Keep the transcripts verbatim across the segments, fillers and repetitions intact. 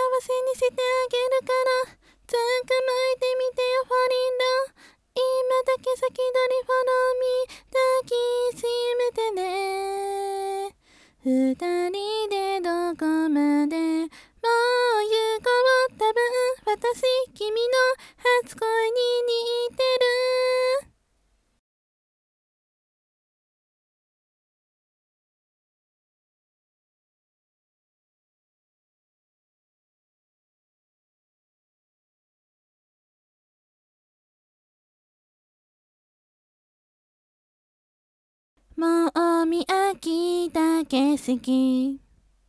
せにしてあげるから捕まえてみてよファリンラ。今だけ先取りフォローミー抱きしめてね。二人でどこまでもう行こう。多分私君の初恋に似てる。もう見飽きた景色。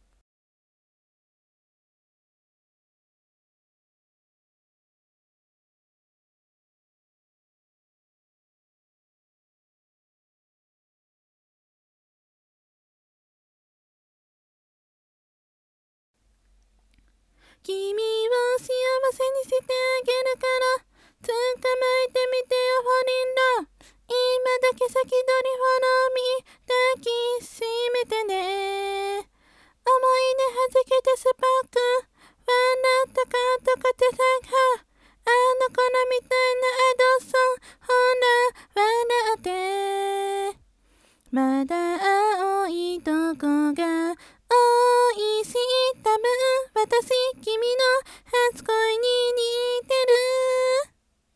君を幸せにしてあげるから捕まえてみてよファリンラ。今だけ先取りフォローミー抱きしめてね。思い出弾けてスパーク笑ったかとかてさがあの頃みたいなアドソン。ほら笑ってまだ青いとこが多いし多分私君の初恋に似てる。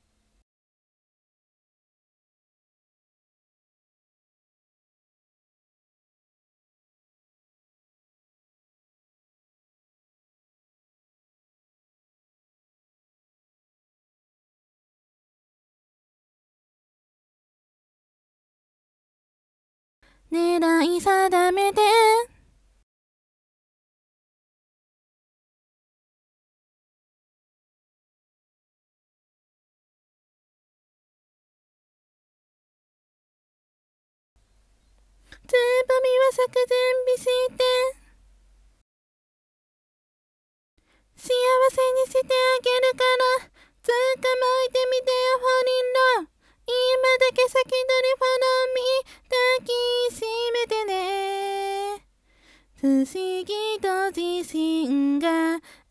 狙い定めてつぼみは咲く準備して幸せにしてあげるから捕まえてみてよフォリンラ。今だけ先取りフォローミー抱きしめてね。不思議と自信が